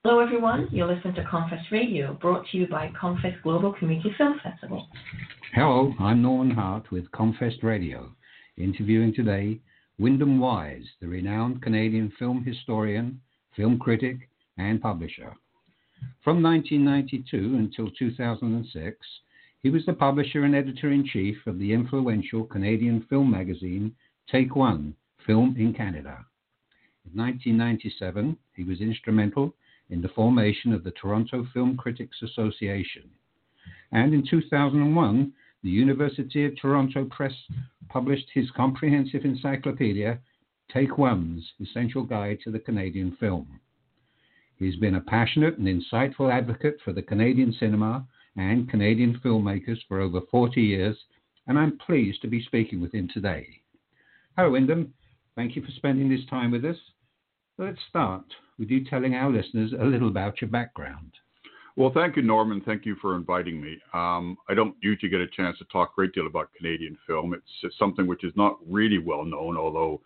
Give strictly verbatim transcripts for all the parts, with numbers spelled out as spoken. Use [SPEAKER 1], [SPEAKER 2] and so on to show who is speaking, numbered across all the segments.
[SPEAKER 1] Hello, everyone. You're listening to Confest Radio, brought to you by Confest Global Community Film Festival.
[SPEAKER 2] Hello, I'm Norman Hart with Confest Radio, interviewing today Wyndham Wise, the renowned Canadian film historian, film critic, and publisher. From nineteen ninety-two until two thousand six, he was the publisher and editor-in-chief of the influential Canadian film magazine Take One, Film in Canada. In nineteen ninety-seven, he was instrumental in the formation of the Toronto Film Critics Association. And in two thousand one, the University of Toronto Press published his comprehensive encyclopedia, Take One's Essential Guide to the Canadian Film. He's been a passionate and insightful advocate for the Canadian cinema and Canadian filmmakers for over forty years, and I'm pleased to be speaking with him today. Hello, Wyndham. Thank you for spending this time with us. Let's start with you telling our listeners a little about your background.
[SPEAKER 3] Well, thank you, Norman. Thank you for inviting me. Um, I don't usually get a chance to talk a great deal about Canadian film. It's, it's something which is not really well known, although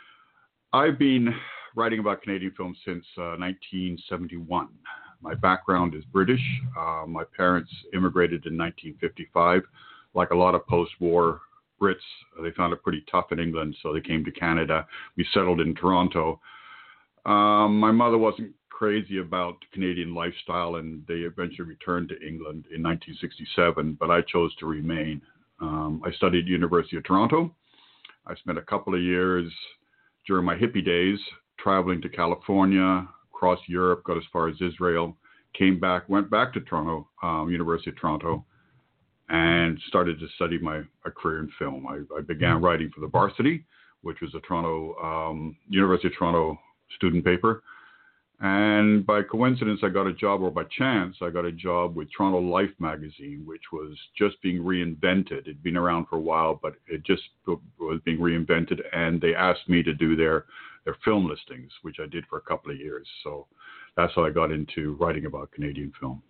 [SPEAKER 3] I've been writing about Canadian film since uh, nineteen seventy-one. My background is British. Uh, my parents immigrated in nineteen fifty-five. Like a lot of post-war Brits, they found it pretty tough in England, so they came to Canada. We settled in Toronto. Um, my mother wasn't crazy about Canadian lifestyle, and they eventually returned to England in nineteen sixty-seven, but I chose to remain. Um, I studied at the University of Toronto. I spent a couple of years during my hippie days traveling to California, across Europe, got as far as Israel, came back, went back to Toronto, um, University of Toronto, and started to study my, my career in film. I, I began writing for the Varsity, which was a Toronto, um, University of Toronto student paper. And by coincidence, I got a job, or by chance, I got a job with Toronto Life magazine, which was just being reinvented. It'd been around for a while, but it just was being reinvented. And they asked me to do their, their film listings, which I did for a couple of years. So that's how I got into writing about Canadian film.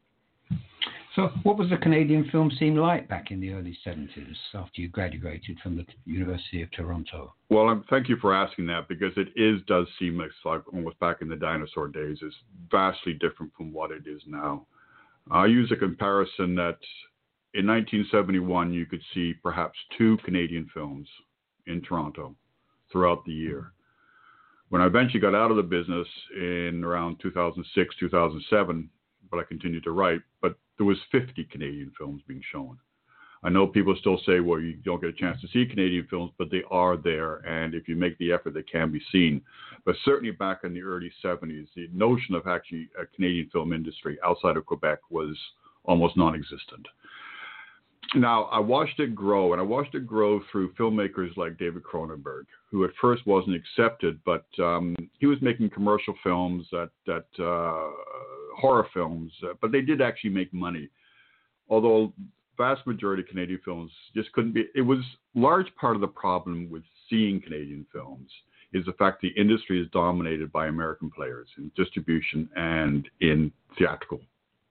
[SPEAKER 2] So what was the Canadian film scene like back in the early seventies after you graduated from the University of Toronto?
[SPEAKER 3] Well, um, thank you for asking that, because it is does seem like, like almost back in the dinosaur days. It's vastly different from what it is now. I use a comparison that in nineteen seventy-one, you could see perhaps two Canadian films in Toronto throughout the year. When I eventually got out of the business in around two thousand six, two thousand seven, but I continued to write, but there was fifty Canadian films being shown. I know people still say, well, you don't get a chance to see Canadian films, but they are there, and if you make the effort, they can be seen. But certainly back in the early seventies, the notion of actually a Canadian film industry outside of Quebec was almost non-existent. Now, I watched it grow, and I watched it grow through filmmakers like David Cronenberg, who at first wasn't accepted, but um, he was making commercial films, that, that uh, horror films, uh, but they did actually make money. Although vast majority of Canadian films just couldn't be, it was large part of the problem with seeing Canadian films is the fact the industry is dominated by American players in distribution and in theatrical.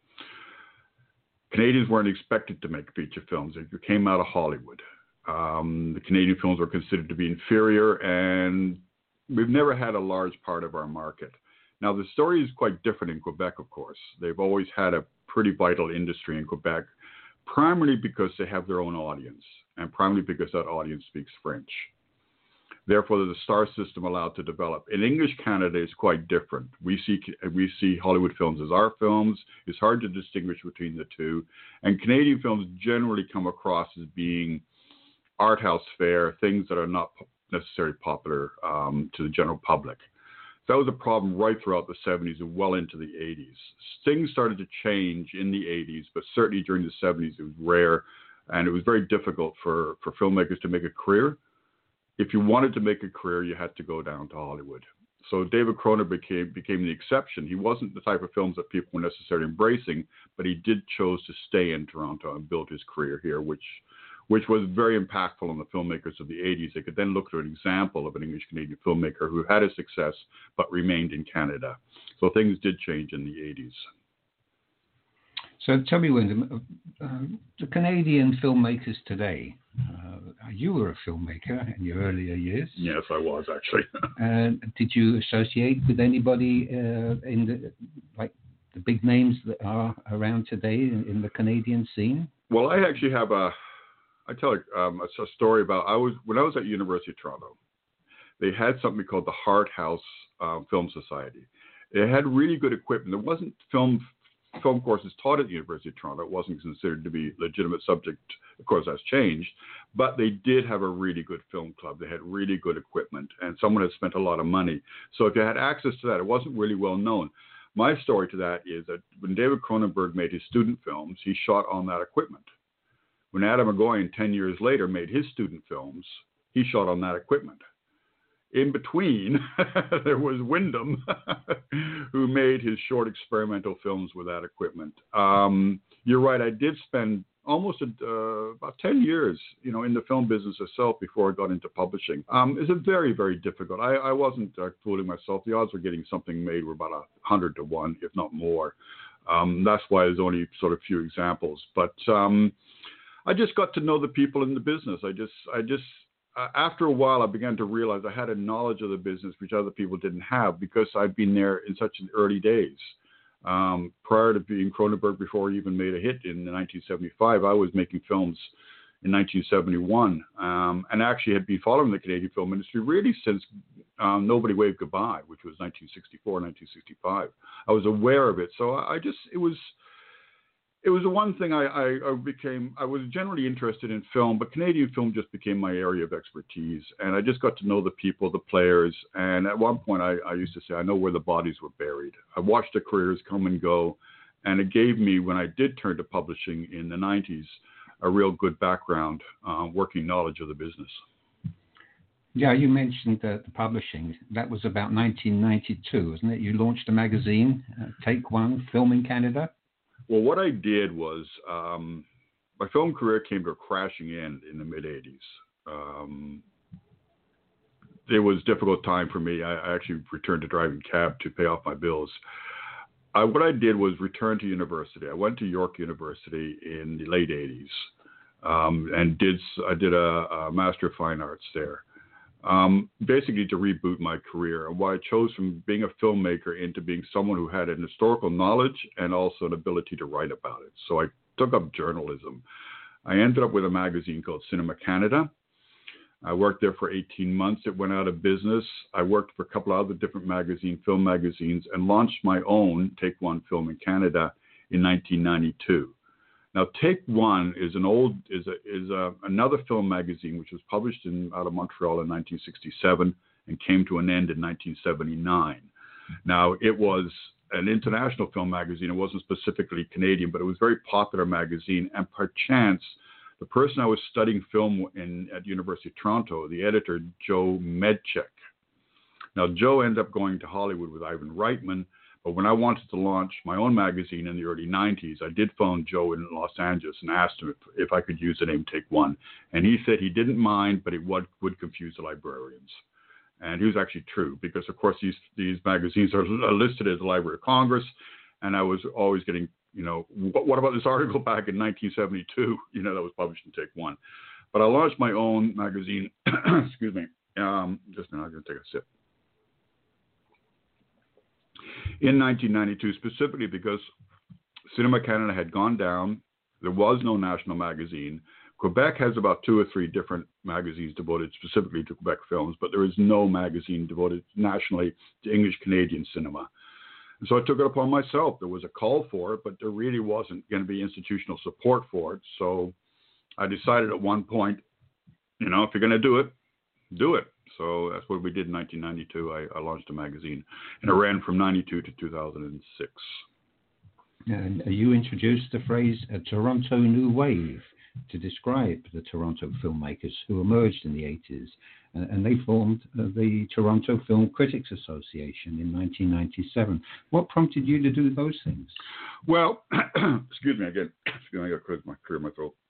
[SPEAKER 3] Canadians weren't expected to make feature films. They came out of Hollywood. Um, the Canadian films were considered to be inferior, and we've never had a large part of our market. Now, the story is quite different in Quebec, of course. They've always had a pretty vital industry in Quebec, primarily because they have their own audience, and primarily because that audience speaks French. Therefore, the star system allowed to develop. In English Canada, it's quite different. We see we see Hollywood films as our films. It's hard to distinguish between the two. And Canadian films generally come across as being art house fare, things that are not necessarily popular um, to the general public. That was a problem right throughout the seventies and well into the eighties. Things started to change in the eighties, but certainly during the seventies, it was rare, and it was very difficult for, for filmmakers to make a career. If you wanted to make a career, you had to go down to Hollywood. So David Cronenberg became, became the exception. He wasn't the type of films that people were necessarily embracing, but he did chose to stay in Toronto and build his career here, which which was very impactful on the filmmakers of the eighties. They could then look to an example of an English-Canadian filmmaker who had a success but remained in Canada. So things did change in the eighties.
[SPEAKER 2] So tell me, Wyndham, uh, um, the Canadian filmmakers today, uh, you were a filmmaker in your earlier years.
[SPEAKER 3] Yes, I was actually.
[SPEAKER 2] uh, did you associate with anybody uh, in the, like the big names that are around today in, in the Canadian scene?
[SPEAKER 3] Well, I actually have a, I tell um, a, a story about, I was, when I was at University of Toronto, they had something called the Hart House um, Film Society. It had really good equipment. There wasn't film film courses taught at the University of Toronto. It wasn't considered to be a legitimate subject. Of course, that's changed. But they did have a really good film club. They had really good equipment, and someone had spent a lot of money. So if you had access to that, it wasn't really well known. My story to that is that when David Cronenberg made his student films, he shot on that equipment. When Adam McGowan, ten years later, made his student films, he shot on that equipment. In between, there was Wyndham, who made his short experimental films with that equipment. Um, you're right. I did spend almost a, uh, about ten years, you know, in the film business itself before I got into publishing. Um, it's a very, very difficult. I, I wasn't uh, fooling myself. The odds of getting something made were about a hundred to one, if not more. Um, that's why there's only sort of few examples. But um, I just got to know the people in the business. I just, I just. Uh, after a while, I began to realize I had a knowledge of the business which other people didn't have because I'd been there in such an early days. Um, prior to being Cronenberg, before he even made a hit in nineteen seventy-five, I was making films in nineteen seventy-one um, and actually had been following the Canadian film industry really since um, Nobody Waved Goodbye, which was nineteen sixty-four, nineteen sixty-five. I was aware of it. So I, I just, it was... It was the one thing I, I, I became, I was generally interested in film, but Canadian film just became my area of expertise. And I just got to know the people, the players. And at one point I, I used to say, I know where the bodies were buried. I watched the careers come and go. And it gave me, when I did turn to publishing in the nineties, a real good background, uh, working knowledge of the business.
[SPEAKER 2] Yeah, you mentioned uh, the publishing. That was about nineteen ninety-two, wasn't it? You launched a magazine, uh, Take One, Film in Canada.
[SPEAKER 3] Well, what I did was um, my film career came to a crashing end in the mid-eighties. Um, it was a difficult time for me. I, I actually returned to driving cab to pay off my bills. I, what I did was return to university. I went to York University in the late eighties um, and did I did a, a Master of Fine Arts there. Um, basically to reboot my career, and why I chose from being a filmmaker into being someone who had an historical knowledge and also an ability to write about it. So I took up journalism. I ended up with a magazine called Cinema Canada. I worked there for eighteen months. It went out of business. I worked for a couple of other different magazine, film magazines, and launched my own Take One Film in Canada in nineteen ninety-two. Now, Take One is an old is a, is a, another film magazine which was published in out of Montreal in nineteen sixty-seven and came to an end in nineteen seventy-nine. Now, it was an international film magazine. It wasn't specifically Canadian, but it was a very popular magazine. And perchance, the person I was studying film in at University of Toronto, the editor Joe Medchek. Now, Joe ended up going to Hollywood with Ivan Reitman. But when I wanted to launch my own magazine in the early nineties, I did phone Joe in Los Angeles and asked him if, if I could use the name Take One. And he said he didn't mind, but it would, would confuse the librarians. And he was actually true because, of course, these, these magazines are listed as the Library of Congress. And I was always getting, you know, what, what about this article back in nineteen seventy-two, you know, that was published in Take One. But I launched my own magazine. Excuse me. Um, just a minute, I'm going to take a sip. In nineteen ninety-two, specifically because Cinema Canada had gone down. There was no national magazine. Quebec has about two or three different magazines devoted specifically to Quebec films, but there is no magazine devoted nationally to English Canadian cinema. And so I took it upon myself. There was a call for it, but there really wasn't going to be institutional support for it. So I decided at one point, you know, if you're going to do it, do it. So that's what we did in nineteen ninety-two. I, I launched a magazine, and it ran from ninety-two to two thousand six.
[SPEAKER 2] And you introduced the phrase a Toronto New Wave to describe the Toronto filmmakers who emerged in the eighties, and, and they formed uh, the Toronto Film Critics Association in nineteen ninety-seven. What prompted you to do those things?
[SPEAKER 3] Well, excuse me again. Excuse me, I got clear my, clear my throat.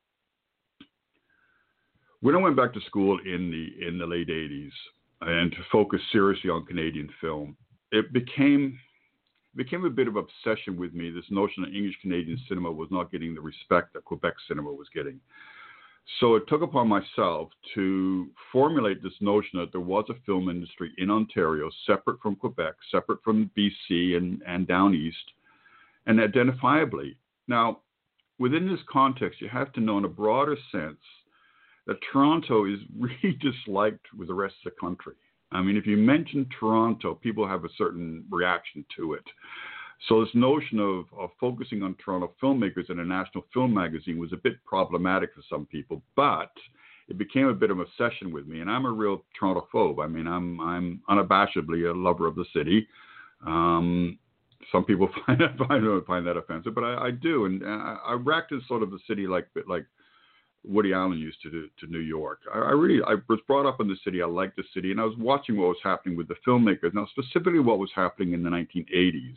[SPEAKER 3] When I went back to school in the in the late eighties and to focus seriously on Canadian film, it became it became a bit of obsession with me, this notion that English Canadian cinema was not getting the respect that Quebec cinema was getting. So it took upon myself to formulate this notion that there was a film industry in Ontario, separate from Quebec, separate from B C and, and down east, and identifiably. Now, within this context, you have to know in a broader sense that Toronto is really disliked with the rest of the country. I mean, if you mention Toronto, people have a certain reaction to it. So this notion of, of focusing on Toronto filmmakers in a national film magazine was a bit problematic for some people, but it became a bit of an obsession with me. And I'm a real Toronto-phobe. I mean, I'm I'm unabashedly a lover of the city. Um, some people find that, find, find that offensive, but I, I do. And I, I racked as sort of the city like like Woody Allen used to do to New York. I, I really I was brought up in the city. I liked the city, and I was watching what was happening with the filmmakers. Now, specifically, what was happening in the nineteen eighties.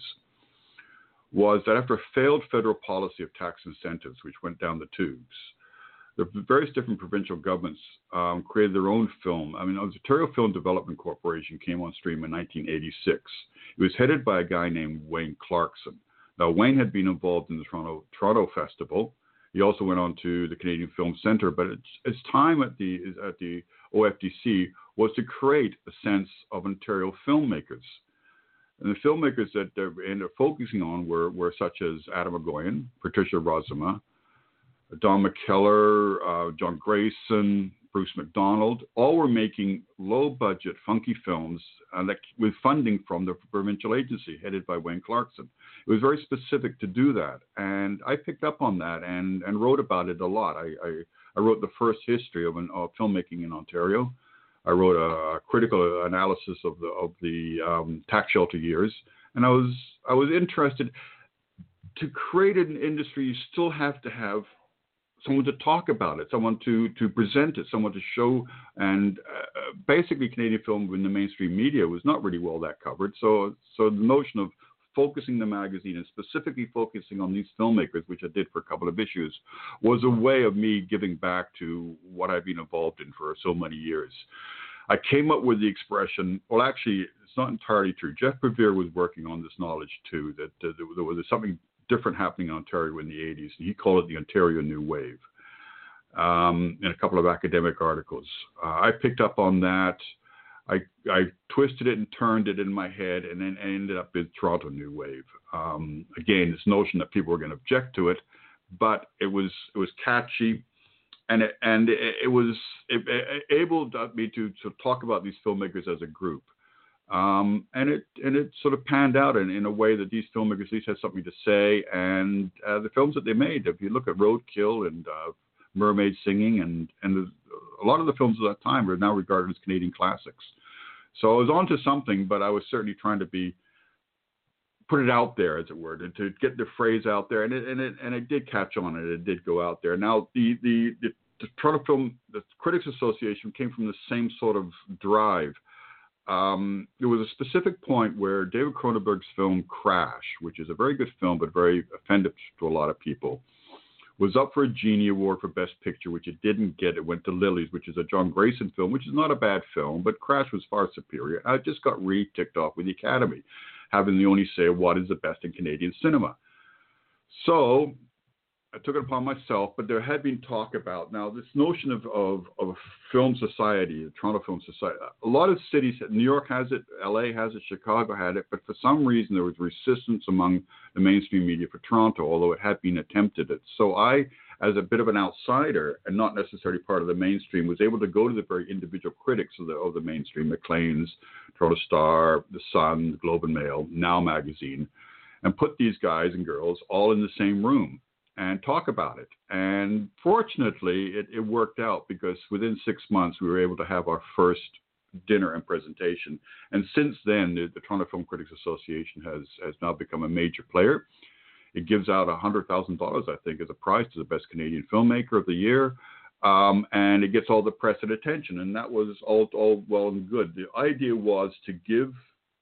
[SPEAKER 3] Was that after a failed federal policy of tax incentives, which went down the tubes, the various different provincial governments um, created their own film. I mean, the Ontario Film Development Corporation came on stream in nineteen eighty-six. It was headed by a guy named Wayne Clarkson. Now, Wayne had been involved in the Toronto Toronto Festival. He also went on to the Canadian Film Centre, but its, its time at the at the O F D C was to create a sense of Ontario filmmakers. And the filmmakers that they ended up focusing on were, were such as Adam Egoyan, Patricia Rozema, Don McKellar, uh, John Grayson, Bruce McDonald. All were making low-budget, funky films uh, that, with funding from the provincial agency headed by Wayne Clarkson. It was very specific to do that, and I picked up on that and, and wrote about it a lot. I, I, I wrote the first history of, an, of filmmaking in Ontario. I wrote a critical analysis of the of the um, tax shelter years, and I was I was interested to create an industry. You still have to have someone to talk about it, someone to to present it, someone to show. And uh, basically, Canadian film in the mainstream media was not really well that covered. So so the notion of focusing the magazine and specifically focusing on these filmmakers, which I did for a couple of issues, was a way of me giving back to what I've been involved in for so many years. I came up with the expression, well, actually, it's not entirely true. Jeff Bevere was working on this knowledge, too, that uh, there was something different happening in Ontario in the eighties. And he called it the Ontario New Wave um, in a couple of academic articles. Uh, I picked up on that. I, I twisted it and turned it in my head, and then ended up with Toronto New Wave. Um, again, this notion that people were going to object to it, but it was it was catchy, and it, and it, it was it, it enabled me to, to talk about these filmmakers as a group. Um, and it and it sort of panned out in, in a way that these filmmakers at least had something to say, and uh, the films that they made. If you look at Roadkill and uh, Mermaid Singing, and and a lot of the films of that time are now regarded as Canadian classics. So I was onto something, but I was certainly trying to be put it out there, as it were, to, to get the phrase out there, and it and it and it did catch on, and it did go out there. Now the the, the, the Toronto Film the Critics Association came from the same sort of drive. Um, there was a specific point where David Cronenberg's film Crash, which is a very good film but very offensive to a lot of people, was up for a Genie Award for Best Picture, which it didn't get. It went to Lilies, which is a John Grayson film, which is not a bad film, but Crash was far superior. I just got really ticked off with the Academy, having the only say what is the best in Canadian cinema. So I took it upon myself, but there had been talk about, now this notion of, of, of a film society, the Toronto Film Society. A lot of cities, New York has it, L A has it, Chicago had it, but for some reason there was resistance among the mainstream media for Toronto, although it had been attempted it. So I, as a bit of an outsider and not necessarily part of the mainstream, was able to go to the very individual critics of the, of the mainstream, Maclean's, Toronto Star, The Sun, the Globe and Mail, Now Magazine, and put these guys and girls all in the same room and talk about it. And fortunately, it, it worked out, because within six months, we were able to have our first dinner and presentation. And since then, the, the Toronto Film Critics Association has, has now become a major player. It gives out one hundred thousand dollars, I think, as a prize to the best Canadian filmmaker of the year. Um, and it gets all the press and attention. And that was all, all well and good. The idea was to give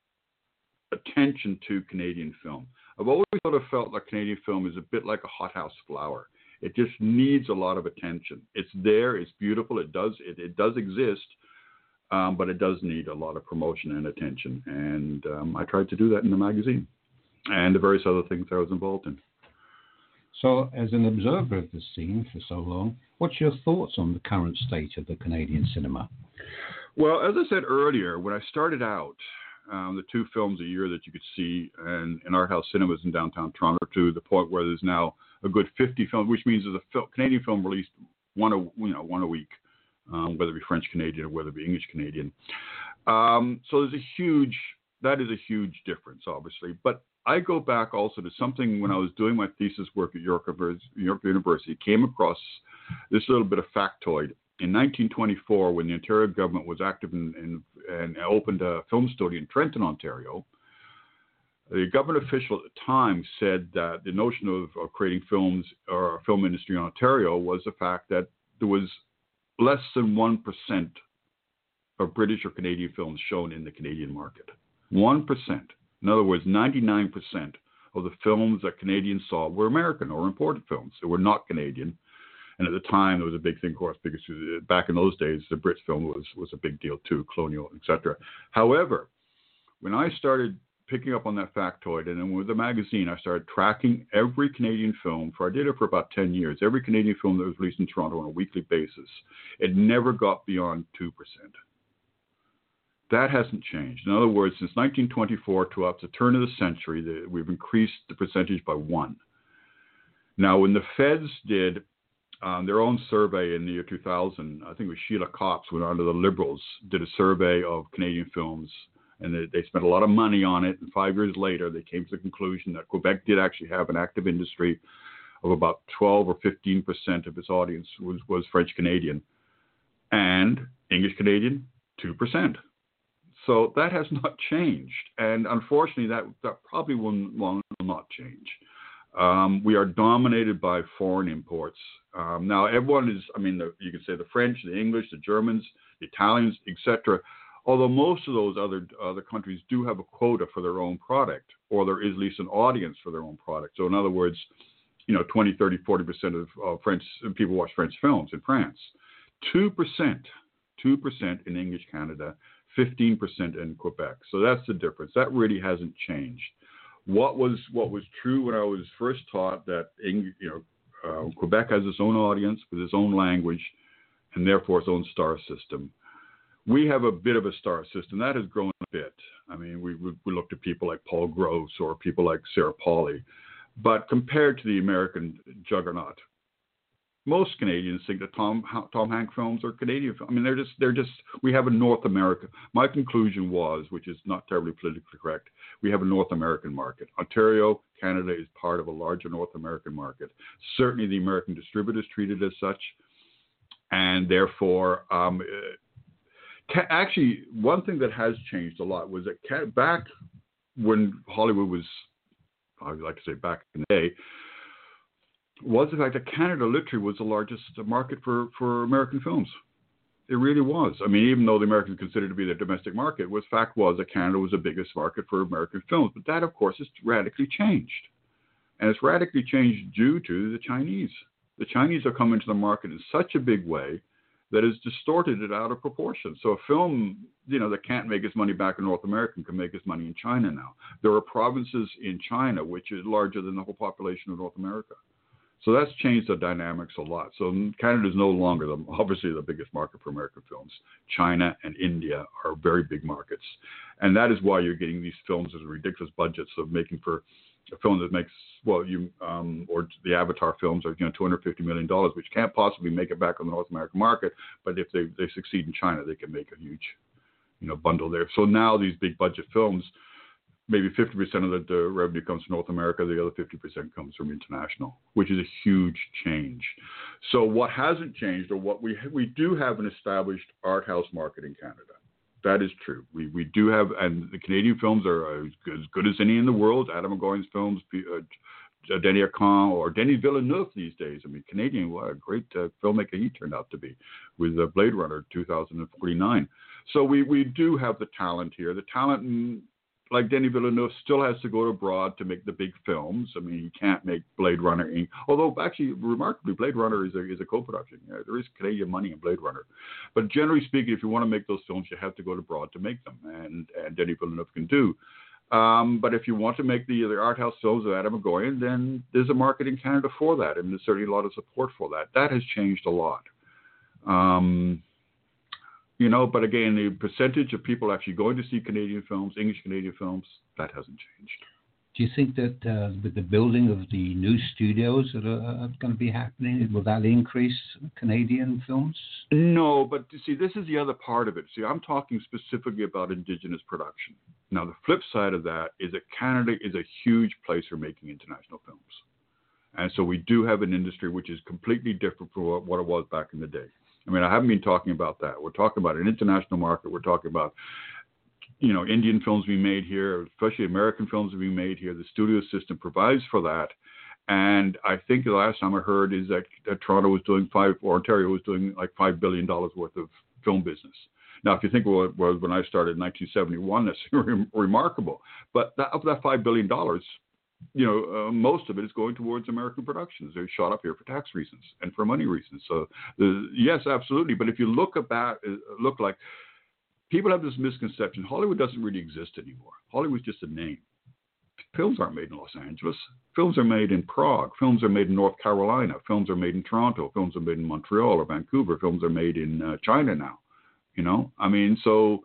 [SPEAKER 3] attention to Canadian film. I've always sort of felt like Canadian film is a bit like a hothouse flower. It just needs a lot of attention. It's there, it's beautiful, it does it, it does exist, um, but it does need a lot of promotion and attention. And um, I tried to do that in the magazine. and the various other things I was involved in.
[SPEAKER 2] So, as an observer of the scene for so long, what's your thoughts on the current state of the Canadian cinema?
[SPEAKER 3] Well, as I said earlier, when I started out, um, the two films a year that you could see in, in art house cinemas in downtown Toronto, to the point where there's now a good fifty films, which means there's a fil- Canadian film released one a you know one a week, um, whether it be French Canadian or whether it be English Canadian. Um, so there's a huge that is a huge difference, obviously. But I go back also to something when I was doing my thesis work at York, York University, came across this little bit of factoid. In nineteen twenty-four, when the Ontario government was active in, in, and opened a film studio in Trenton, Ontario, the government official at the time said that the notion of, of creating films or a film industry in Ontario was the fact that there was less than one percent of British or Canadian films shown in the Canadian market. one percent. In other words, ninety-nine percent of the films that Canadians saw were American or imported films. They were not Canadian. And at the time, there was a big thing, of course, because back in those days, the Brits film was, was a big deal too, colonial, et cetera. However, when I started picking up on that factoid, and then with the magazine, I started tracking every Canadian film, for I did it for about ten years, every Canadian film that was released in Toronto on a weekly basis, it never got beyond two percent. That hasn't changed. In other words, since nineteen twenty-four to up to the turn of the century, the, we've increased the percentage by one. Now, when the feds did um, their own survey in the year two thousand, I think it was Sheila Copps went on to the Liberals, did a survey of Canadian films, and they, they spent a lot of money on it. And five years later, they came to the conclusion that Quebec did actually have an active industry of about twelve or fifteen percent of its audience was, was French Canadian, and English Canadian, two percent. So that has not changed, and unfortunately, that, that probably will, will not change. Um, we are dominated by foreign imports. Um, now, everyone is, I mean, the, you can say the French, the English, the Germans, the Italians, et cetera, although most of those other other countries do have a quota for their own product, or there is at least an audience for their own product. So in other words, you know, twenty, thirty, forty percent of uh, French people watch French films in France. two percent, two percent in English Canada, fifteen percent in Quebec. So that's the difference. That really hasn't changed. What was what was true when I was first taught that, you know, uh, Quebec has its own audience with its own language and therefore its own star system. We have a bit of a star system. That has grown a bit. I mean, we, we, we looked at people like Paul Gross or people like Sarah Polley. But compared to the American juggernaut, most Canadians think that Tom Tom Hanks films are Canadian films. I mean, they're just they're just we have a North America. My conclusion was, which is not terribly politically correct, we have a North American market. Ontario, Canada is part of a larger North American market. Certainly, the American distributors treat it as such, and therefore, um, ca- actually, one thing that has changed a lot was that ca- back when Hollywood was, I would like to say back in the day, was the fact that Canada literally was the largest market for, for American films. It really was. I mean, even though the Americans considered it to be their domestic market, was fact was that Canada was the biggest market for American films. But that, of course, has radically changed. And it's radically changed due to the Chinese. The Chinese have come into the market in such a big way that has distorted it out of proportion. So a film, you know, that can't make its money back in North America can make its money in China now. There are provinces in China which is larger than the whole population of North America. So that's changed the dynamics a lot. So Canada is no longer, the, obviously, the biggest market for American films. China and India are very big markets. And that is why you're getting these films with ridiculous budgets of making for a film that makes, well, you um, or the Avatar films are, you know, two hundred fifty million dollars, which can't possibly make it back on the North American market. But if they, they succeed in China, they can make a huge, you know, bundle there. So now these big budget films, maybe fifty percent of the, the revenue comes from North America. The other fifty percent comes from international, which is a huge change. So what hasn't changed, or what we we do have an established art house market in Canada. That is true. We we do have, and the Canadian films are as good as, good as any in the world. Adam McGowan's films, uh, Denis Arcand or Denis Villeneuve these days. I mean, Canadian, what a great uh, filmmaker he turned out to be with uh, Blade Runner two thousand forty-nine. So we, we do have the talent here. The talent, mm, like Denis Villeneuve, still has to go abroad to make the big films. I mean, he can't make Blade Runner. Although, actually, remarkably, Blade Runner is a, is a co-production. You know, there is Canadian money in Blade Runner. But generally speaking, if you want to make those films, you have to go abroad to make them. And, and Denis Villeneuve can do. Um, but if you want to make the, the art house films of Adam Egoyan, then there's a market in Canada for that, and there's certainly a lot of support for that. That has changed a lot. Um, you know, but again, the percentage of people actually going to see Canadian films, English Canadian films, that hasn't changed.
[SPEAKER 2] Do you think that uh, with the building of the new studios that are, are going to be happening, will that increase Canadian films?
[SPEAKER 3] No, but you see, this is the other part of it. See, I'm talking specifically about Indigenous production. Now, the flip side of that is that Canada is a huge place for making international films. And so we do have an industry which is completely different from what, what it was back in the day. I mean, I haven't been talking about that. We're talking about an international market. We're talking about, you know, Indian films being made here, especially American films being made here. The studio system provides for that. And I think the last time I heard is that, that Toronto was doing five, or Ontario was doing like five billion dollars worth of film business. Now, if you think of what it was when I started in nineteen seventy-one, that's re- remarkable. But that, of that five billion dollars, you know, uh, most of it is going towards American productions. They're shot up here for tax reasons and for money reasons. So, the, yes, absolutely. But if you look about, uh, look like, people have this misconception. Hollywood doesn't really exist anymore. Hollywood's just a name. Films aren't made in Los Angeles. Films are made in Prague. Films are made in North Carolina. Films are made in Toronto. Films are made in Montreal or Vancouver. Films are made in uh, China now. You know, I mean, so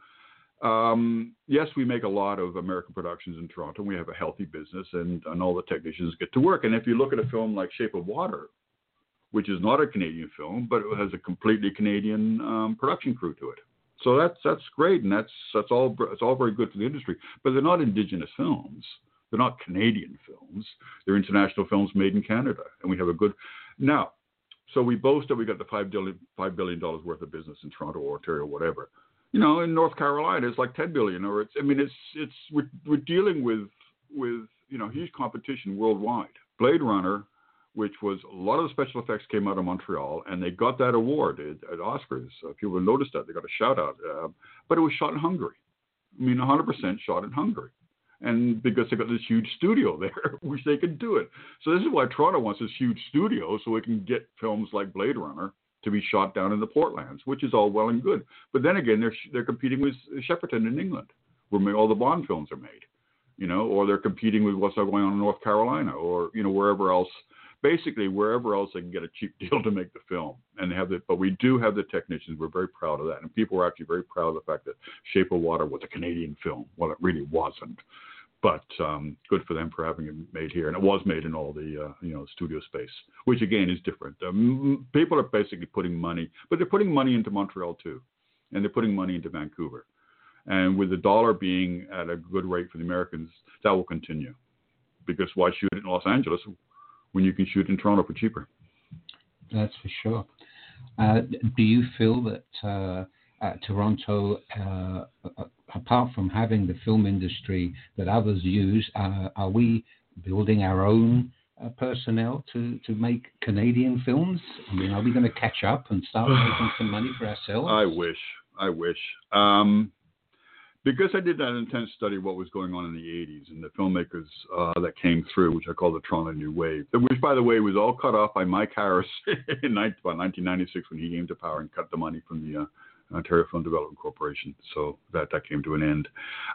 [SPEAKER 3] um, yes, we make a lot of American productions in Toronto. We have a healthy business, and, and all the technicians get to work. And if you look at a film like Shape of Water, which is not a Canadian film, but it has a completely Canadian um, production crew to it. So that's that's great, and that's that's all it's all very good for the industry. But they're not Indigenous films. They're not Canadian films. They're international films made in Canada, and we have a good now. So we boast that we got the five billion five billion dollars worth of business in Toronto or Ontario, whatever. You know, in North Carolina, it's like ten billion, or it's I mean, it's it's we're, we're dealing with with you know huge competition worldwide. Blade Runner, which was a lot of the special effects came out of Montreal, and they got that award at, at Oscars. Uh, people noticed that. They got a shout out. Uh, but it was shot in Hungary. I mean, one hundred percent shot in Hungary. And because they got this huge studio there, which they could do it. So this is why Toronto wants this huge studio, so it can get films like Blade Runner to be shot down in the Portlands, which is all well and good. But then again, they're they're competing with Shepperton in England, where all the Bond films are made. You know, or they're competing with what's going on in North Carolina, or you know wherever else. Basically, wherever else they can get a cheap deal to make the film, and they have the. But we do have the technicians. We're very proud of that, and people are actually very proud of the fact that Shape of Water was a Canadian film. Well, it really wasn't, but um, good for them for having it made here, and it was made in all the uh, you know studio space, which again is different. Um, people are basically putting money, but they're putting money into Montreal too, and they're putting money into Vancouver, and with the dollar being at a good rate for the Americans, that will continue, because why shoot it in Los Angeles when you can shoot in Toronto for cheaper?
[SPEAKER 2] That's for sure. Uh, do you feel that uh, at Toronto, uh, apart from having the film industry that others use, uh, are we building our own uh, personnel to, to make Canadian films? I mean, are we going to catch up and start making some money for ourselves?
[SPEAKER 3] I wish. I wish. Um, Because I did that intense study of what was going on in the eighties and the filmmakers uh, that came through, which I call the Toronto New Wave, which, by the way, was all cut off by Mike Harris in nineteen ninety-six when he came to power and cut the money from the uh, Ontario Film Development Corporation. So that, that came to an end.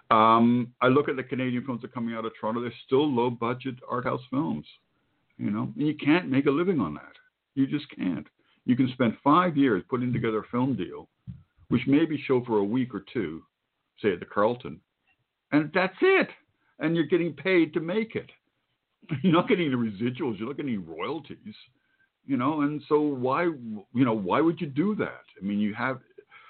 [SPEAKER 3] Um, I look at the Canadian films that are coming out of Toronto. They're still low-budget art house films, you know, and you can't make a living on that. You just can't. You can spend five years putting together a film deal, which maybe show for a week or two, say at the Carlton, and that's it. And you're getting paid to make it. You're not getting the residuals. You're not getting royalties, you know. And so why, you know, why would you do that? I mean, you have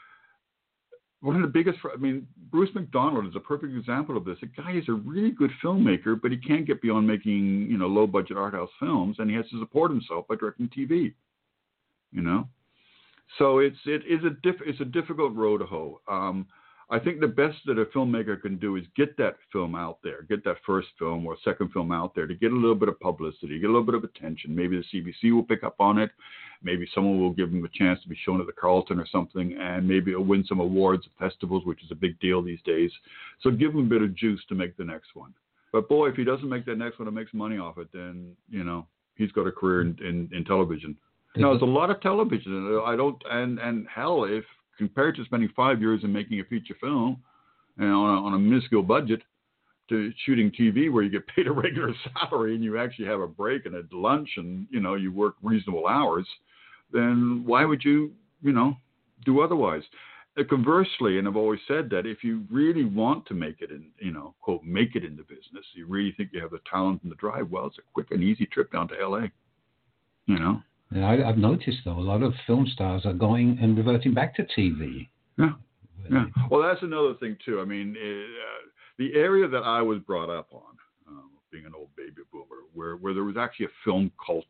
[SPEAKER 3] one of the biggest. I mean, Bruce McDonald is a perfect example of this. A guy is a really good filmmaker, but he can't get beyond making, you know, low-budget art house films, and he has to support himself by directing T V. You know, so it's it is a diff, it's a difficult road to hoe. Um, I think the best that a filmmaker can do is get that film out there, get that first film or second film out there to get a little bit of publicity, get a little bit of attention. Maybe the C B C will pick up on it. Maybe someone will give them a chance to be shown at the Carlton or something, and maybe it'll win some awards at festivals, which is a big deal these days. So give him a bit of juice to make the next one. But boy, if he doesn't make that next one and makes money off it, then, you know, he's got a career in, in, in television. You know, there's a lot of television. I don't, and, and hell, if, compared to spending five years in making a feature film and on a, on a minuscule budget, to shooting T V where you get paid a regular salary and you actually have a break and a lunch and, you know, you work reasonable hours, then why would you, you know, do otherwise? Uh, conversely, and I've always said that if you really want to make it in, you know, quote, make it in the business, you really think you have the talent and the drive, well, it's a quick and easy trip down to L A, you know?
[SPEAKER 2] And I, I've noticed, though, a lot of film stars are going and reverting back to T V.
[SPEAKER 3] Yeah. Yeah. Well, that's another thing, too. I mean, uh, the area that I was brought up on, um, being an old baby boomer, where, where there was actually a film culture.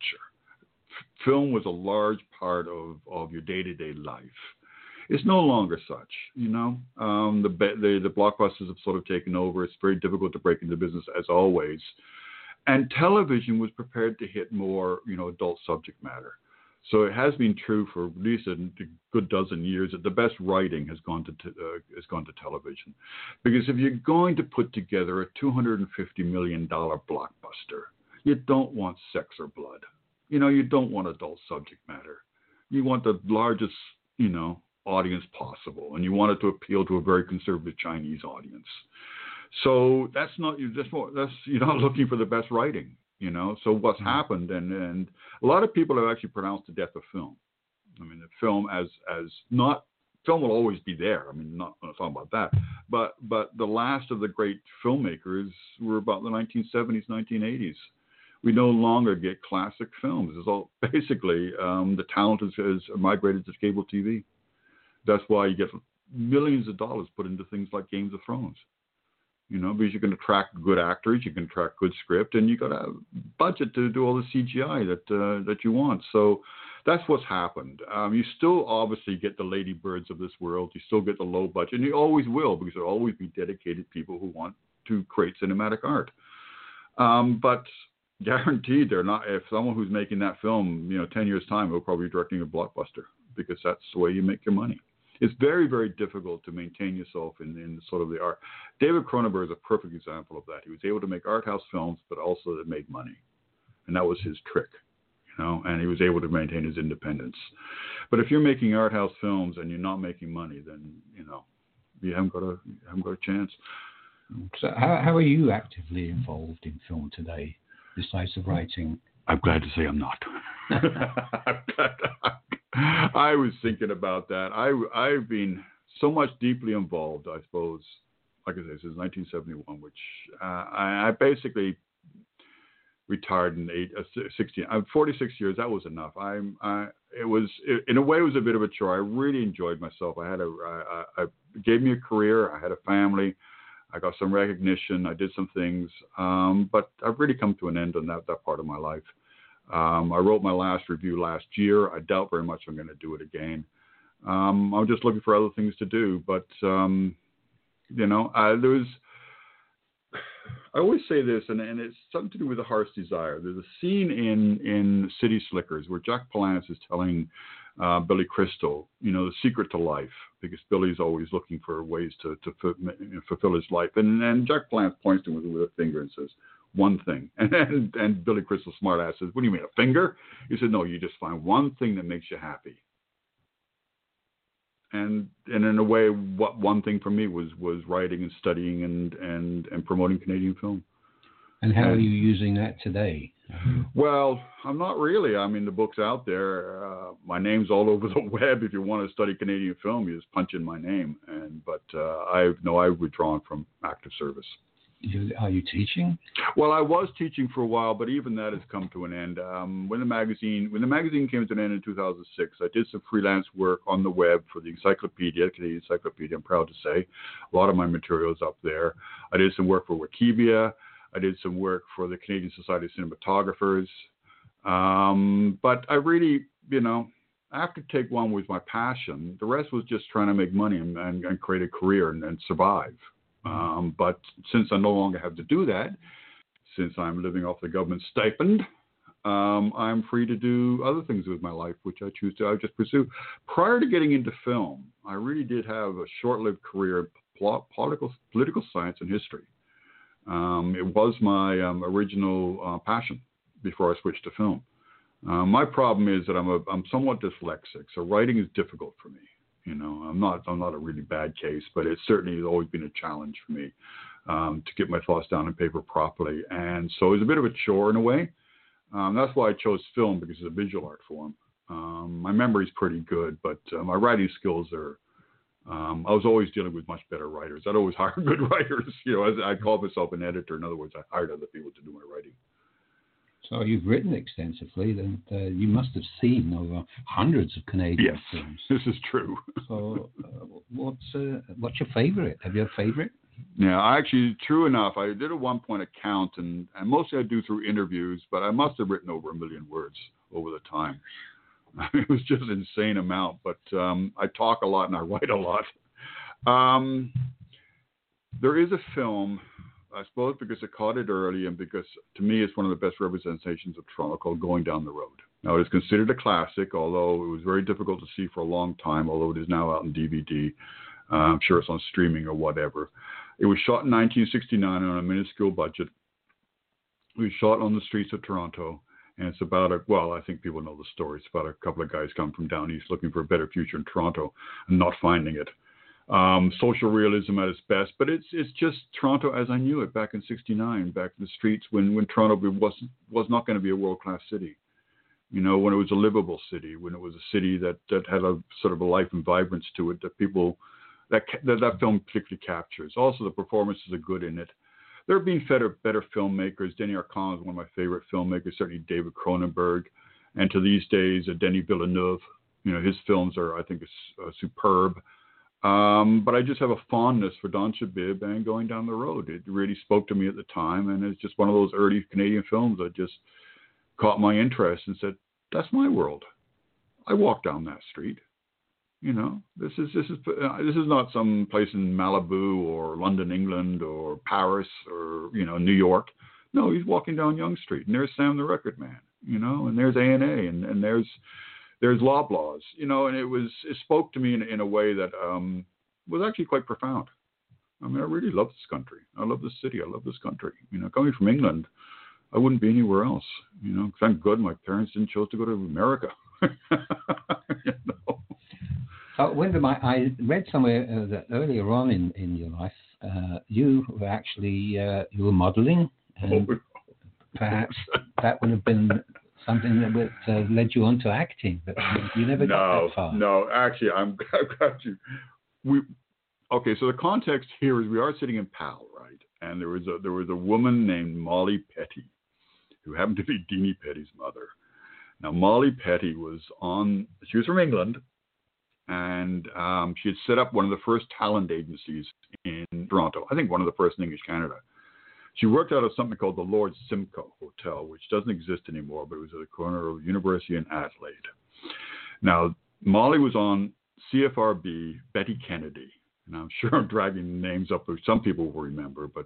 [SPEAKER 3] F- film was a large part of, of your day-to-day life. It's no longer such, you know. Um, the, the the blockbusters have sort of taken over. It's very difficult to break into business, as always. And television was prepared to hit more, you know, adult subject matter. So it has been true for at least a good dozen years that the best writing has gone to t- uh, has gone to television, because if you're going to put together a two hundred fifty million dollars blockbuster, you don't want sex or blood. You know, you don't want adult subject matter. You want the largest, you know, audience possible, and you want it to appeal to a very conservative Chinese audience. So that's not you. That's more. That's you're not looking for the best writing. You know, so what's mm-hmm. happened, and, and a lot of people have actually pronounced the death of film. I mean, the film as as not film will always be there. I mean, not I'm talking about that, but but the last of the great filmmakers were about the nineteen seventies, nineteen eighties. We no longer get classic films. It's all basically um, the talent has, has migrated to cable T V. That's why you get millions of dollars put into things like Games of Thrones. You know, because you can attract good actors, you can attract good script, and you got a budget to do all the C G I that uh, that you want. So that's what's happened. Um, you still obviously get the Lady Birds of this world. You still get the low budget, and you always will, because there will always be dedicated people who want to create cinematic art. Um, but guaranteed, they're not. If someone who's making that film, you know, ten years time, will probably be directing a blockbuster, because that's the way you make your money. It's very, very difficult to maintain yourself in, in sort of the art. David Cronenberg is a perfect example of that. He was able to make art house films, but also that made money. And that was his trick, you know, and he was able to maintain his independence. But if you're making art house films and you're not making money, then, you know, you haven't got a, you haven't got a chance.
[SPEAKER 2] So how, how are you actively involved in film today, besides the writing?
[SPEAKER 3] I'm glad to say I'm not. I was thinking about that. I, I've been so much deeply involved, I suppose, like I say, since nineteen seventy-one, which uh, I, I basically retired in eight, uh, sixteen. I'm forty-six years. That was enough. I'm. I, it was it, in a way, it was a bit of a chore. I really enjoyed myself. I had a. I, I, it gave me a career. I had a family. I got some recognition. I did some things, um, but I've really come to an end on that that part of my life. Um, I wrote my last review last year. I doubt very much I'm going to do it again. Um, I'm just looking for other things to do. But, um, you know, I, there's, I always say this, and, and it's something to do with the Heart's Desire. There's a scene in, in City Slickers where Jack Palance is telling uh, Billy Crystal, you know, the secret to life, because Billy's always looking for ways to, to f- fulfill his life. And, and Jack Palance points to him with, with a finger and says, one thing. And, and and Billy Crystal smartass says, what do you mean, a finger? He said, no, you just find one thing that makes you happy. And and in a way, what one thing for me was was writing and studying and, and, and promoting Canadian film.
[SPEAKER 2] And how and, are you using that today?
[SPEAKER 3] Well, I'm not really. I mean, the book's out there. Uh, my name's all over the web. If you want to study Canadian film, you just punch in my name. And But uh, I've no, I've withdrawn from active service.
[SPEAKER 2] You, are you teaching?
[SPEAKER 3] Well, I was teaching for a while, but even that has come to an end. Um, when the magazine when the magazine came to an end in two thousand six, I did some freelance work on the web for the Encyclopedia, Canadian Encyclopedia. I'm proud to say, a lot of my material is up there. I did some work for Wikibia. I did some work for the Canadian Society of Cinematographers. Um, but I really, you know, after Take One was my passion. The rest was just trying to make money and, and, and create a career and, and survive. Um, but since I no longer have to do that, since I'm living off the government stipend, um, I'm free to do other things with my life, which I choose to I just pursue. Prior to getting into film, I really did have a short-lived career in pl- political, political science and history. Um, it was my um, original uh, passion before I switched to film. Uh, my problem is that I'm a, I'm somewhat dyslexic, so writing is difficult for me. You know, I'm not I'm not a really bad case, but it's certainly always been a challenge for me. um, to get my thoughts down on paper properly. And so it was a bit of a chore in a way. Um, that's why I chose film, because it's a visual art form. Um, my memory's pretty good, but uh, my writing skills are, um, I was always dealing with much better writers. I'd always hire good writers. You know, as I called myself an editor. In other words, I hired other people to do my writing.
[SPEAKER 2] So you've written extensively, and uh, you must have seen over hundreds of Canadian
[SPEAKER 3] yes,
[SPEAKER 2] films.
[SPEAKER 3] This is true.
[SPEAKER 2] So uh, what's uh, what's your favorite? Have you a favorite?
[SPEAKER 3] Yeah, I actually, true enough, I did at one point a count, and, and mostly I do through interviews, but I must have written over a million words over the time. It was just an insane amount, but um, I talk a lot and I write a lot. Um, there is a film, I suppose because I caught it early and because to me it's one of the best representations of Toronto, called Going Down the Road. Now it is considered a classic, although it was very difficult to see for a long time, although it is now out in D V D. Uh, I'm sure it's on streaming or whatever. It was shot in nineteen sixty-nine on a minuscule budget. It was shot on the streets of Toronto. And it's about a, well, I think people know the story. It's about a couple of guys coming from down east looking for a better future in Toronto and not finding it. Um, social realism at its best, but it's it's just Toronto as I knew it back in sixty-nine, back in the streets when, when Toronto was, was not going to be a world-class city. You know, when it was a livable city, when it was a city that, that had a sort of a life and vibrance to it that people, that that, that film particularly captures. Also, the performances are good in it. There have been better, better filmmakers. Denis Arcand is one of my favorite filmmakers, certainly David Cronenberg. And to these days, uh, Denis Villeneuve, you know, his films are, I think, is, uh, superb. Um, but I just have a fondness for Don Shabib and Going Down the Road. It really spoke to me at the time. And it's just one of those early Canadian films that just caught my interest and said, that's my world. I walk down that street. You know, this is this is uh, this is not some place in Malibu or London, England, or Paris, or you know, New York. No, he's walking down Yonge Street, and there's Sam the Record Man. You know, and there's A and A, and and there's there's Loblaws. You know, and it was it spoke to me in in a way that um, was actually quite profound. I mean, I really love this country. I love this city. I love this country. You know, coming from England, I wouldn't be anywhere else. You know, thank God my parents didn't choose to go to America. You know.
[SPEAKER 2] Uh, Wyndham, I, I read somewhere uh, that earlier on in, in your life, uh, you were actually uh, you were modelling, and oh. perhaps that would have been something that would, uh, led you on to acting, but you never
[SPEAKER 3] no,
[SPEAKER 2] got that far.
[SPEAKER 3] No, actually, I'm, I've got you. We okay. So the context here is we are sitting in Pal, right? And there was a there was a woman named Molly Petty, who happened to be Deanie Petty's mother. Now Molly Petty was on. She was from England. And um, she had set up one of the first talent agencies in Toronto. I think one of the first in English Canada. She worked out of something called the Lord Simcoe Hotel, which doesn't exist anymore, but it was at the corner of University and Adelaide. Now, Molly was on C F R B, Betty Kennedy. And I'm sure I'm dragging names up which some people will remember, but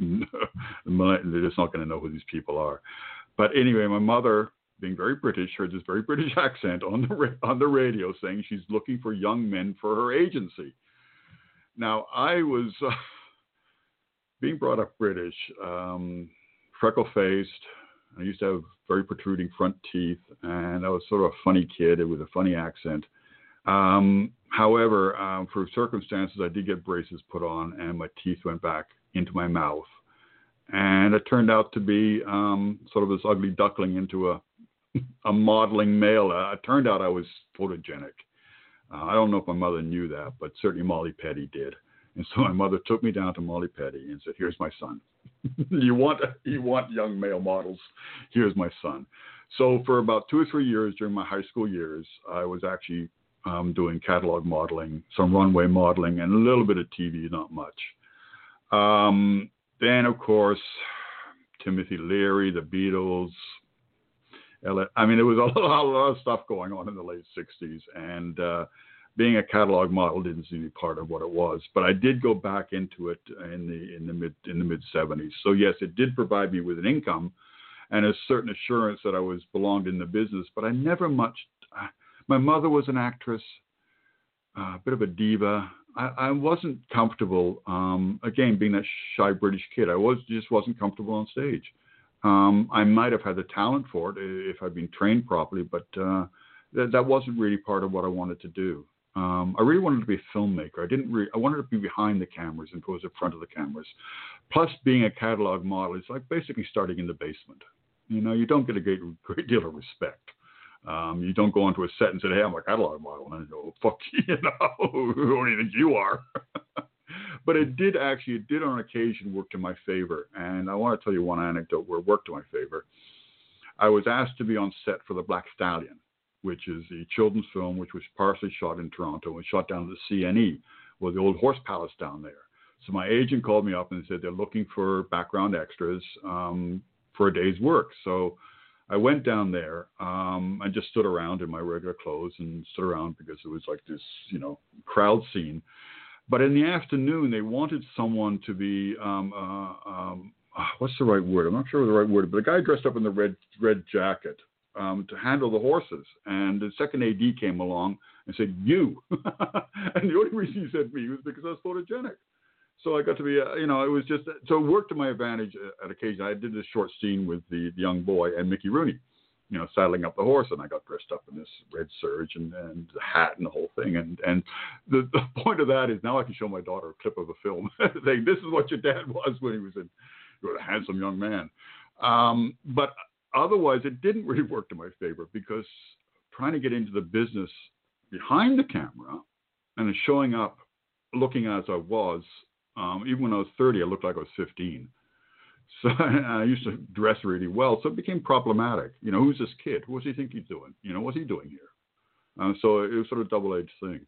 [SPEAKER 3] they're just not going to know who these people are. But anyway, my mother, being very British, heard this very British accent on the ra- on the radio saying she's looking for young men for her agency. Now, I was uh, being brought up British, um, freckle-faced. I used to have very protruding front teeth, and I was sort of a funny kid with a funny accent. Um, however, um, for circumstances, I did get braces put on, and my teeth went back into my mouth. And it turned out to be um, sort of this ugly duckling into a a modeling male. Uh, it turned out I was photogenic. Uh, I don't know if my mother knew that, but certainly Molly Petty did. And so my mother took me down to Molly Petty and said, here's my son. you want you want young male models? Here's my son. So for about two or three years during my high school years, I was actually um, doing catalog modeling, some runway modeling, and a little bit of T V, not much. Um, then, of course, Timothy Leary, the Beatles. I mean, there was a lot, a lot of stuff going on in the late sixties, and uh, being a catalog model didn't seem to be part of what it was. But I did go back into it in the in the mid in the mid seventies. So yes, it did provide me with an income and a certain assurance that I was belonged in the business. But I never much. Uh, my mother was an actress, uh, a bit of a diva. I, I wasn't comfortable. Um, again, being that shy British kid, I was just wasn't comfortable on stage. Um, I might have had the talent for it if I'd been trained properly, but uh, that, that wasn't really part of what I wanted to do. Um, I really wanted to be a filmmaker. I didn't. Re- I wanted to be behind the cameras and goes in front of the cameras. Plus, being a catalog model is like basically starting in the basement. You know, you don't get a great, great deal of respect. Um, you don't go onto a set and say, "Hey, I'm a catalog model," and I go, "Fuck you, you know, who do you think you are?" But it did actually, it did on occasion work to my favor. And I want to tell you one anecdote where it worked to my favor. I was asked to be on set for The Black Stallion, which is a children's film which was partially shot in Toronto and shot down at the C N E, well, the old horse palace down there. So my agent called me up and said they're looking for background extras um, for a day's work. So I went down there um, and just stood around in my regular clothes and stood around because it was like this, you know, crowd scene. But in the afternoon, they wanted someone to be, um, uh, um, what's the right word? I'm not sure what the right word, but the guy dressed up in the red red jacket um, to handle the horses. And the second A D came along and said, "You." And the only reason he said me was because I was photogenic. So I got to be, uh, you know, it was just, so it worked to my advantage at occasion. I did this short scene with the, the young boy and Mickey Rooney, you know, saddling up the horse, and I got dressed up in this red serge and, and the hat and the whole thing. And, and the, the point of that is now I can show my daughter a clip of a film saying, "This is what your dad was when he was in, you were a handsome young man." Um, but otherwise, it didn't really work to my favor because trying to get into the business behind the camera and showing up looking as I was, um, even when I was thirty, I looked like I was fifteen. So I used to dress really well, so it became problematic. You know, who's this kid? What does he think he's doing? You know, what's he doing here? Uh, so it was sort of a double-edged thing.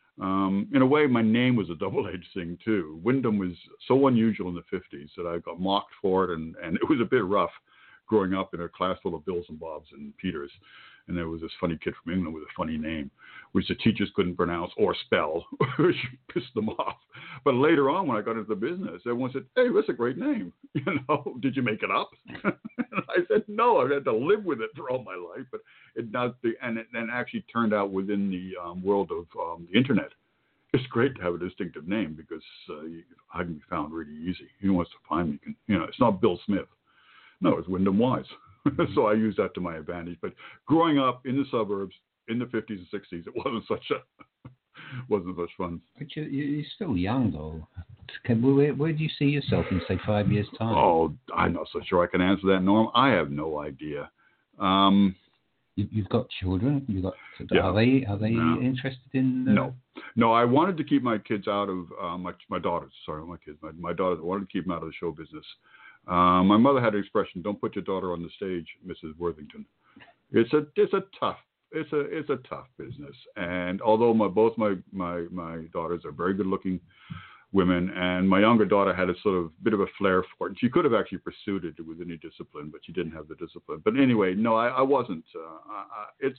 [SPEAKER 3] Um, in a way, my name was a double-edged thing, too. Wyndham was so unusual in the fifties that I got mocked for it, and, and it was a bit rough growing up in a class full of Bills and Bobs and Peters. And there was this funny kid from England with a funny name, which the teachers couldn't pronounce or spell, which pissed them off. But later on, when I got into the business, everyone said, "Hey, that's a great name. You know, did you make it up?" And I said, "No, I've had to live with it for all my life." But it does, and it and actually turned out within the um, world of um, the internet, it's great to have a distinctive name because uh, you, I can be found really easy. Who wants to find me? Can, you know, it's not Bill Smith. No, it's Wyndham Wise. So I use that to my advantage. But growing up in the suburbs in the fifties and sixties, it wasn't such a wasn't such fun.
[SPEAKER 2] But you, you're still young, though. Where, where do you see yourself in, say, five years' time?
[SPEAKER 3] Oh, I'm not so sure I can answer that, Norm. I have no idea. Um,
[SPEAKER 2] you, you've got children. You got.
[SPEAKER 3] Yeah.
[SPEAKER 2] Are they are they
[SPEAKER 3] No.
[SPEAKER 2] interested in? Uh...
[SPEAKER 3] No, no. I wanted to keep my kids out of uh, my my daughters. Sorry, my kids. My my daughters. I wanted to keep them out of the show business. Um, my mother had an expression: "Don't put your daughter on the stage, Missus Worthington." It's a it's a tough it's a it's a tough business. And although my both my my my daughters are very good looking women, and my younger daughter had a sort of bit of a flair for it, and she could have actually pursued it with any discipline, but she didn't have the discipline. But anyway, no, I, I wasn't. Uh, I, I, it's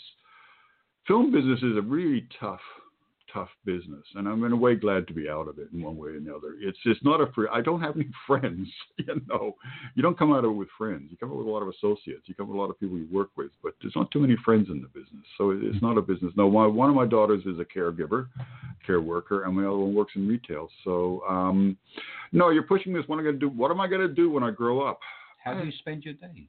[SPEAKER 3] film business is a really tough. tough business, and I'm in a way glad to be out of it in one way or another. It's it's not a free. I don't have any friends. You know, you don't come out of it with friends. You come out with a lot of associates. You come with a lot of people you work with, but there's not too many friends in the business. So it's not a business. No, my, one of my daughters is a caregiver, care worker, and my other one works in retail. So um, no, you're pushing this. What am I going to do? What am I going to do when I grow up?
[SPEAKER 2] How do you spend your days?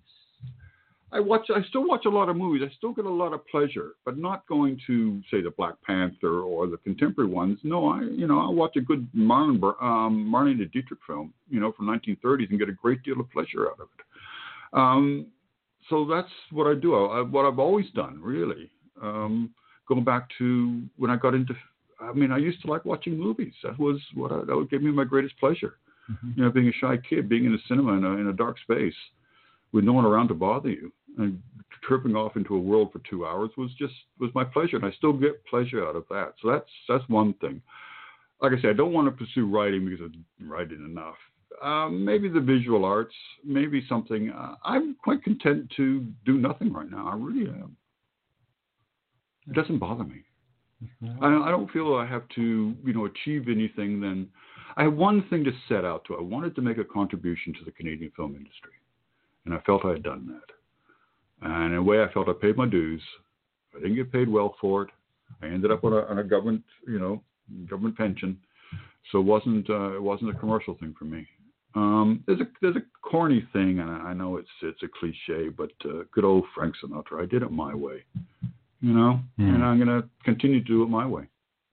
[SPEAKER 3] I watch. I still watch a lot of movies. I still get a lot of pleasure, but not going to say the Black Panther or the contemporary ones. No, I you know I watch a good Marlon um, Marlene Dietrich film, you know, from nineteen thirties, and get a great deal of pleasure out of it. Um, so that's what I do. I, what I've always done, really. Um, going back to when I got into, I mean, I used to like watching movies. That was what I, that would give me my greatest pleasure. Mm-hmm. You know, being a shy kid, being in a cinema in a, in a dark space with no one around to bother you, and tripping off into a world for two hours was just was my pleasure, and I still get pleasure out of that. So that's that's one thing. Like I said, I don't want to pursue writing because I'm writing enough. Um, maybe the visual arts, maybe something. Uh, I'm quite content to do nothing right now. I really am. It doesn't bother me. Mm-hmm. I, I don't feel I have to, you know, achieve anything. Then I have one thing to set out to. I wanted to make a contribution to the Canadian film industry. And I felt I had done that. And in a way, I felt I paid my dues. I didn't get paid well for it. I ended up on a, on a government, you know, government pension. So it wasn't uh, it wasn't a commercial thing for me. Um, there's a there's a corny thing, and I know it's it's a cliche, but uh, good old Frank Sinatra. I did it my way, you know, mm. and I'm going to continue to do it my way.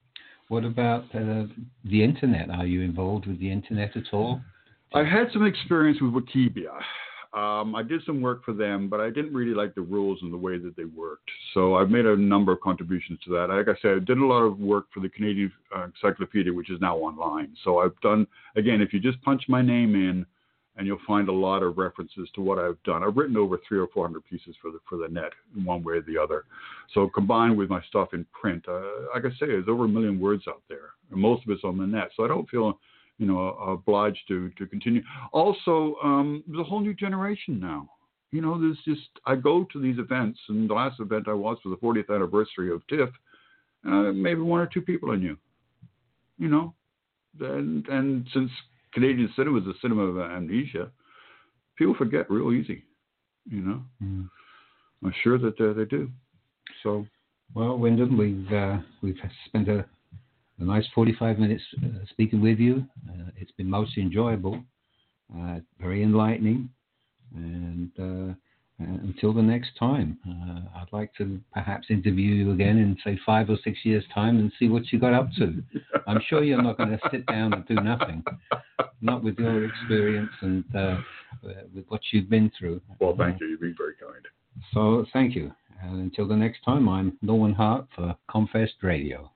[SPEAKER 2] What about uh, the internet? Are you involved with the internet at all?
[SPEAKER 3] I had some experience with Wikipedia. Um, I did some work for them, but I didn't really like the rules and the way that they worked. So I've made a number of contributions to that. Like I said, I did a lot of work for the Canadian uh, Encyclopedia, which is now online. So I've done, again, if you just punch my name in, and you'll find a lot of references to what I've done. I've written over three or four hundred pieces for the for the net, in one way or the other. So combined with my stuff in print, uh, like I say, there's over a million words out there, and most of it's on the net. So I don't feel, you know, obliged to to continue. Also, um, there's a whole new generation now. You know, there's just I go to these events, and the last event I was for the fortieth anniversary of TIFF. Uh, maybe one or two people I knew. You know, and and since Canadian cinema is a cinema of amnesia, people forget real easy, you know. Mm. I'm sure that uh, they do. So,
[SPEAKER 2] well, Wyndham, we've uh, we've spent a, a nice forty-five minutes uh, speaking with you. Uh, it's been most enjoyable, uh, very enlightening, and uh, until the next time, uh, I'd like to perhaps interview you again in, say, five or six years' time and see what you got up to. I'm sure you're not going to sit down and do nothing, not with your experience and uh, with what you've been through.
[SPEAKER 3] Well, thank you. You've been very kind.
[SPEAKER 2] So, thank you. And until the next time, I'm Norman Hart for Confest Radio.